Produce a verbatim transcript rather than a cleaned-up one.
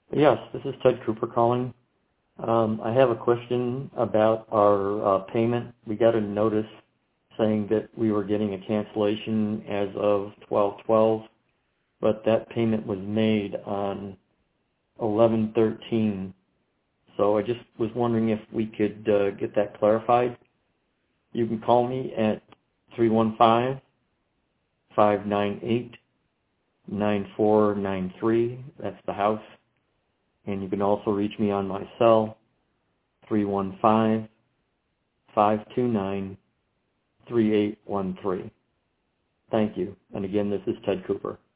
Yes, this is Ted Cooper calling. Um, I have a question about our uh, payment. We got a notice saying that we were getting a cancellation as of twelve twelve, but that payment was made on eleven thirteen. So I just was wondering if we could uh, get that clarified. You can call me at three one five, five nine eight, nine four nine three. That's the house. And you can also reach me on my cell, three one five, five two nine, three eight one three. Thank you. And again, this is Ted Cooper.